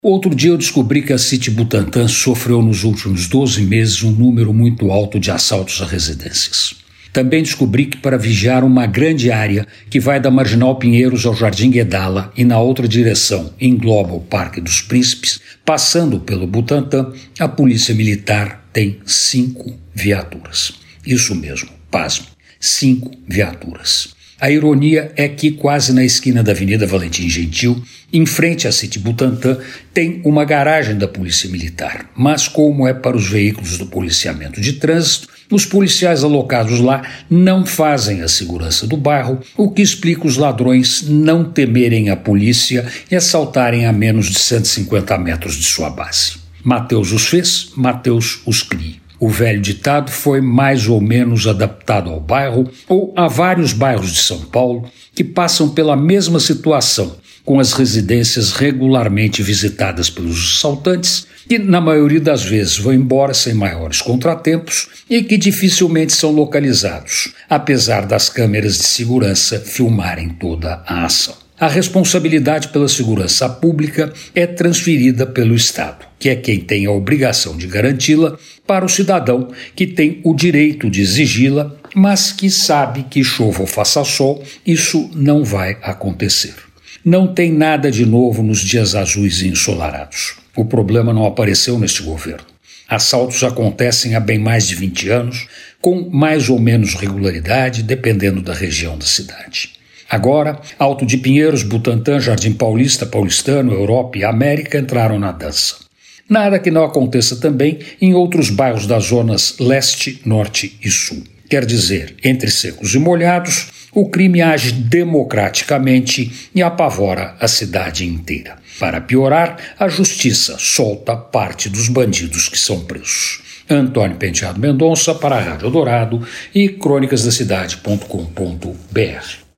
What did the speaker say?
Outro dia eu descobri que a City Butantã sofreu nos últimos 12 meses um número muito alto de assaltos a residências. Também descobri que para vigiar uma grande área que vai da Marginal Pinheiros ao Jardim Guedala e na outra direção engloba o Parque dos Príncipes, passando pelo Butantã, a Polícia Militar tem 5 viaturas. Isso mesmo, pasme, 5 viaturas. A ironia é que quase na esquina da Avenida Valentim Gentil, em frente à City Butantã, tem uma garagem da Polícia Militar. Mas como é para os veículos do policiamento de trânsito, os policiais alocados lá não fazem a segurança do bairro, o que explica os ladrões não temerem a polícia e assaltarem a menos de 150 metros de sua base. Mateus os fez, Mateus os cria. O velho ditado foi mais ou menos adaptado ao bairro ou a vários bairros de São Paulo que passam pela mesma situação, com as residências regularmente visitadas pelos assaltantes que, na maioria das vezes, vão embora sem maiores contratempos e que dificilmente são localizados, apesar das câmeras de segurança filmarem toda a ação. A responsabilidade pela segurança pública é transferida pelo Estado, que é quem tem a obrigação de garanti-la, para o cidadão que tem o direito de exigi-la, mas que sabe que chova ou faça sol, isso não vai acontecer. Não tem nada de novo nos dias azuis e ensolarados. O problema não apareceu neste governo. Assaltos acontecem há bem mais de 20 anos, com mais ou menos regularidade, dependendo da região da cidade. Agora, Alto de Pinheiros, Butantã, Jardim Paulista, Paulistano, Europa e América entraram na dança. Nada que não aconteça também em outros bairros das zonas leste, norte e sul. Quer dizer, entre secos e molhados, o crime age democraticamente e apavora a cidade inteira. Para piorar, a justiça solta parte dos bandidos que são presos. Antônio Penteado Mendonça para a Rádio Eldorado e crônicasdacidade.com.br.